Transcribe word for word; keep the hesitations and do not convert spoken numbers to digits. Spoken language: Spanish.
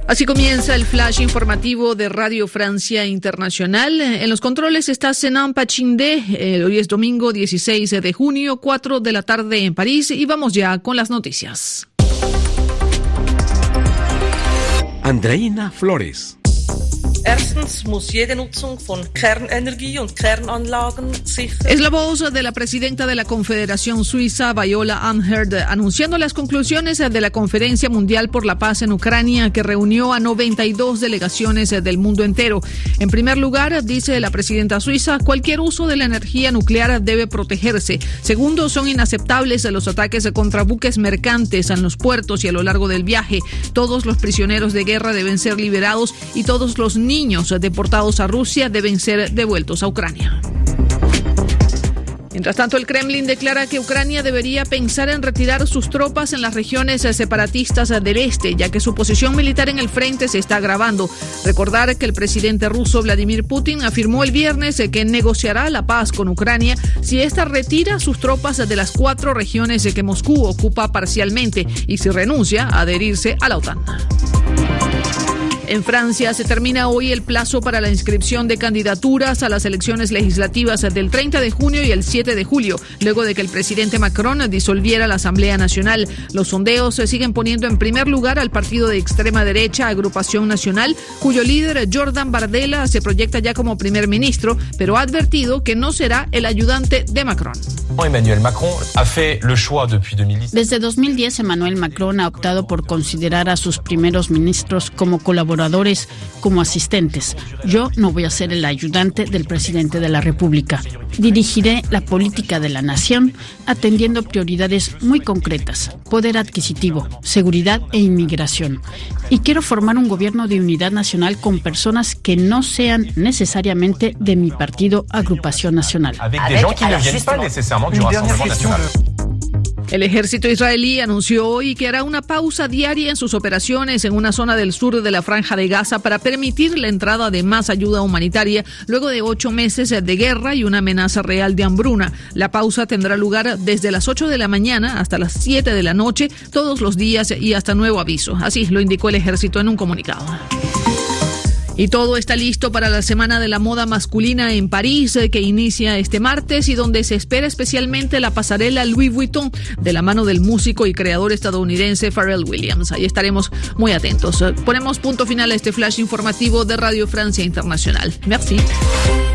Así comienza el flash informativo de Radio Francia Internacional. En los controles está Senan Pachindé. Eh, hoy es domingo dieciséis de junio, cuatro de la tarde en París, y vamos ya con las noticias. Andreina Flores. Erstens muss jede Nutzung von Kernenergie und Kernanlagen sicher. Es la voz de la presidenta de la Confederación Suiza, Viola Amherd, anunciando las conclusiones de la Conferencia Mundial por la Paz en Ucrania, que reunió a noventa y dos delegaciones del mundo entero. En primer lugar, dice la presidenta suiza, cualquier uso de la energía nuclear debe protegerse. Segundo, son inaceptables los ataques contra buques mercantes en los puertos y a lo largo del viaje. Todos los prisioneros de guerra deben ser liberados y todos los niños deportados a Rusia deben ser devueltos a Ucrania. Mientras tanto, el Kremlin declara que Ucrania debería pensar en retirar sus tropas en las regiones separatistas del este, ya que su posición militar en el frente se está agravando. Recordar que el presidente ruso Vladimir Putin afirmó el viernes que negociará la paz con Ucrania si ésta retira sus tropas de las cuatro regiones que Moscú ocupa parcialmente y si renuncia a adherirse a la OTAN. En Francia se termina hoy el plazo para la inscripción de candidaturas a las elecciones legislativas del treinta de junio y el siete de julio, luego de que el presidente Macron disolviera la Asamblea Nacional. Los sondeos se siguen poniendo en primer lugar al partido de extrema derecha Agrupación Nacional, cuyo líder Jordan Bardella se proyecta ya como primer ministro, pero ha advertido que no será el ayudante de Macron. Emmanuel Macron ha fait le choix depuis dos mil diez. Desde dos mil diez, Emmanuel Macron ha optado por considerar a sus primeros ministros como colaboradores, como asistentes. Yo no voy a ser el ayudante del presidente de la República. Dirigiré la política de la nación atendiendo prioridades muy concretas: poder adquisitivo, seguridad e inmigración. Y quiero formar un gobierno de unidad nacional con personas que no sean necesariamente de mi partido Agrupación Nacional. Avec des gens qui ne viennent pas nécessairement du Rassemblement National. El ejército israelí anunció hoy que hará una pausa diaria en sus operaciones en una zona del sur de la Franja de Gaza para permitir la entrada de más ayuda humanitaria luego de ocho meses de guerra y una amenaza real de hambruna. La pausa tendrá lugar desde las ocho de la mañana hasta las siete de la noche, todos los días y hasta nuevo aviso. Así lo indicó el ejército en un comunicado. Y todo está listo para la Semana de la Moda Masculina en París, que inicia este martes y donde se espera especialmente la pasarela Louis Vuitton de la mano del músico y creador estadounidense Pharrell Williams. Ahí estaremos muy atentos. Ponemos punto final a este flash informativo de Radio Francia Internacional. Merci.